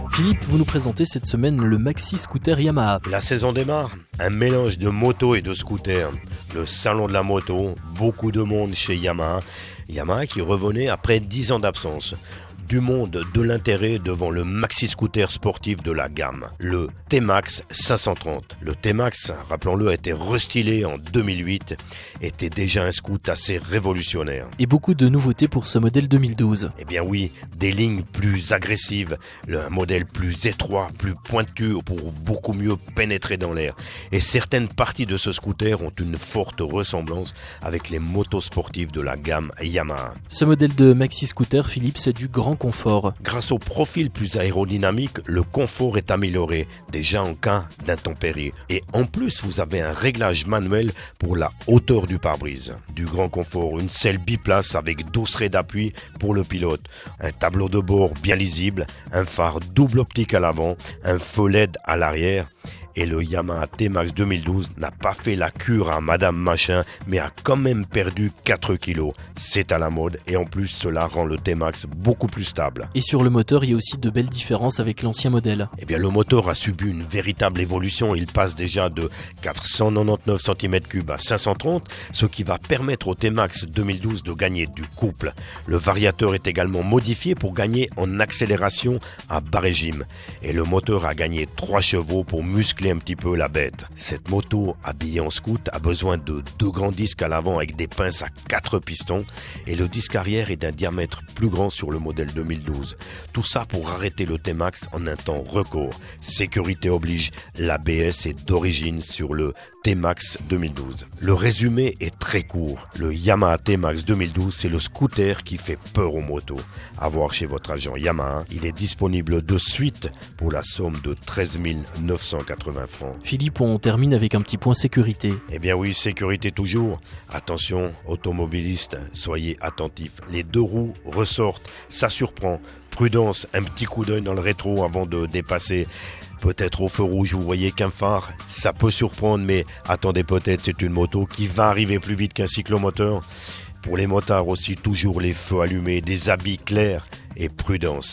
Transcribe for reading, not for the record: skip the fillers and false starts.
Philippe, vous nous présentez cette semaine le maxi scooter Yamaha. La saison démarre, un mélange de moto et de scooter. Le salon de la moto, beaucoup de monde chez Yamaha. Yamaha qui revenait après 10 ans d'absence. Du monde, de l'intérêt devant le maxi scooter sportif de la gamme, le T-Max 530. Le T-Max, rappelons-le, a été restylé en 2008, était déjà un scoot assez révolutionnaire. Et beaucoup de nouveautés pour ce modèle 2012. Eh bien oui, des lignes plus agressives, un modèle plus étroit, plus pointu pour beaucoup mieux pénétrer dans l'air. Et certaines parties de ce scooter ont une forte ressemblance avec les motos sportives de la gamme Yamaha. Ce modèle de maxi scooter, Philippe, c'est du grand confort. Grâce au profil plus aérodynamique, le confort est amélioré, déjà en cas d'intempéries. Et en plus, vous avez un réglage manuel pour la hauteur du pare-brise. Du grand confort, une selle biplace avec 12 raies d'appui pour le pilote, un tableau de bord bien lisible, un phare double optique à l'avant, un feu LED à l'arrière. Et le Yamaha T-Max 2012 n'a pas fait la cure à Madame Machin, mais a quand même perdu 4 kilos. C'est à la mode et en plus cela rend le T-Max beaucoup plus stable. Et sur le moteur, il y a aussi de belles différences avec l'ancien modèle. Eh bien le moteur a subi une véritable évolution. Il passe déjà de 499 cm3 à 530, ce qui va permettre au T-Max 2012 de gagner du couple. Le variateur est également modifié pour gagner en accélération à bas régime. Et le moteur a gagné 3 chevaux pour muscler un petit peu la bête. Cette moto habillée en scoot a besoin de 2 grands disques à l'avant avec des pinces à 4 pistons et le disque arrière est d'un diamètre plus grand sur le modèle 2012. Tout ça pour arrêter le T-Max en un temps record. Sécurité oblige, l'ABS est d'origine sur le T-Max 2012. Le résumé est très court. Le Yamaha T-Max 2012, c'est le scooter qui fait peur aux motos. À voir chez votre agent Yamaha, il est disponible de suite pour la somme de 13 980 francs. Philippe, on termine avec un petit point sécurité. Eh bien oui, sécurité toujours. Attention, automobilistes, soyez attentifs. Les 2 roues ressortent, ça surprend. Prudence, un petit coup d'œil dans le rétro avant de dépasser. Peut-être au feu rouge, vous voyez qu'un phare, ça peut surprendre, mais attendez, peut-être c'est une moto qui va arriver plus vite qu'un cyclomoteur. Pour les motards aussi, toujours les feux allumés, des habits clairs et prudence.